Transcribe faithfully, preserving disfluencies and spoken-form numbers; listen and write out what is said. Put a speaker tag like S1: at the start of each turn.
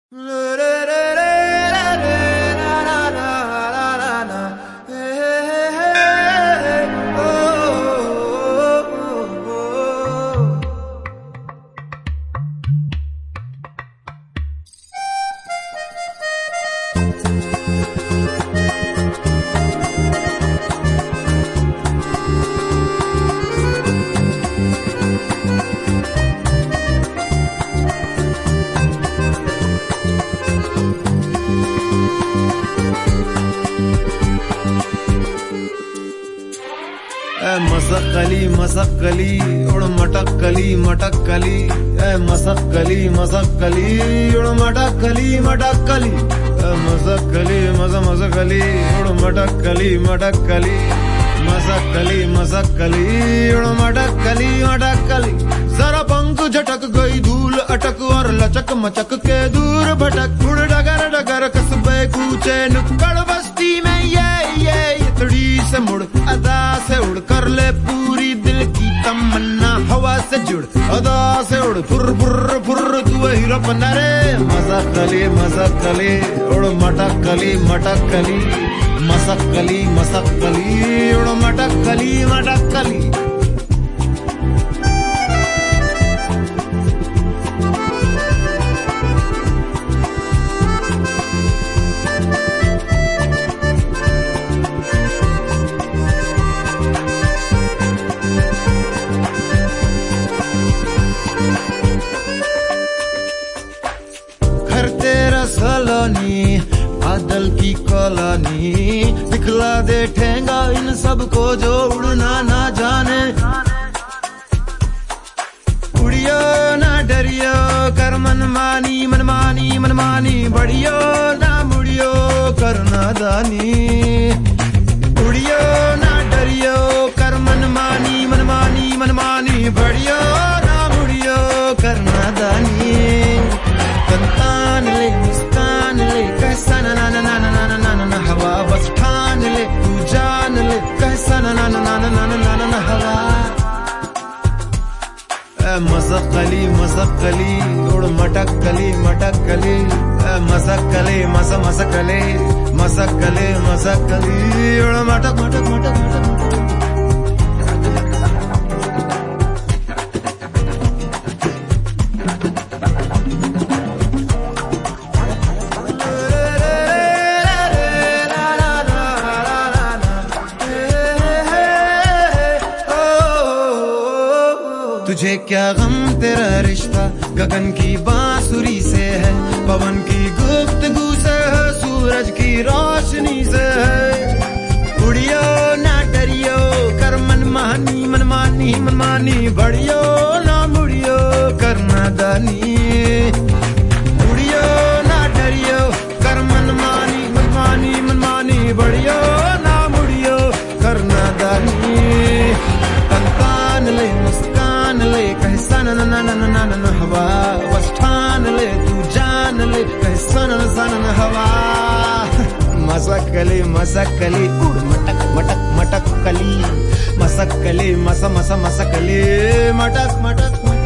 S1: मसक्कली मसक्कली उड़ मटक्कली मटक्कली ए मसक्कली मसक्कली उड़ मटक्कली मटक्कली ए मसक्कली मस मसक्कली उड़ मटक्कली मटक्कली मसक्कली मसक्कली उड़ मटक्कली मटक्कली। जरा पंख झटक गई धूल अटक और लचक मचक के दूर भटक उड़ डगर डगर कस्बे कूचे नुक्कड़ बस्ती में ये ये इतड़ी से मुड़ अदा से उड़ कर ले पूरी दिल की तमन्ना हवा से जुड़ अदा से उड़ फुर फुर फुर तू हीरो बना रे। मसक्कली मसक्कली उड़ मटक्कली मटक्कली मसक्कली मसक्कली उड़ मटक्कली मटक्कली। सलोनी बादल की कॉलोनी दिखला दे ठेंगा इन सबको जो उड़ना ना जाने। उड़ियो ना डरियो कर मनमानी मनमानी मनमानी बढ़ियो ना मुड़ियो कर नादानी। उड़ियो ना डरियो कर मनमानी मनमानी मनमानी बढ़ियो ना मुड़ियो कर नादानी। तन ले मुस्कान ले कैसा ना ना ना ना ना ना ना ना ना हवा बस ठान ले तू जान ले कैसा ना ना ना ना ना ना ना ना ना हवा। मसक्कली मसक्कली उड़ मटक्कली मटक्कली मसक्कली मस मसक्कली मसक्कली मसक्कली उड़ मटक मटक मटक मटक मटक। तुझे क्या गम तेरा रिश्ता गगन की बांसुरी से है पवन की गुफ्तगू से है सूरज की रोशनी से है। उड़ियो ना डरियो कर मनमानी मनमानी मनमानी बढ़ियो ना मुड़ियो कर नादानी। उड़ियो ना डरियो कर मनमानी मनमानी मनमानी बढ़ियो ना मुड़ियो कर नादानी। तन ले मुस्कान ले कैसा ना ना ना ना ना ना ना हवा बस ठान ले तू जान ले कैसा ना ना ना हवा। मसक्कली मसक्कली उड़ मटक मटक मटक कली मसक्कली मस मस मसक्कली मटक मटक।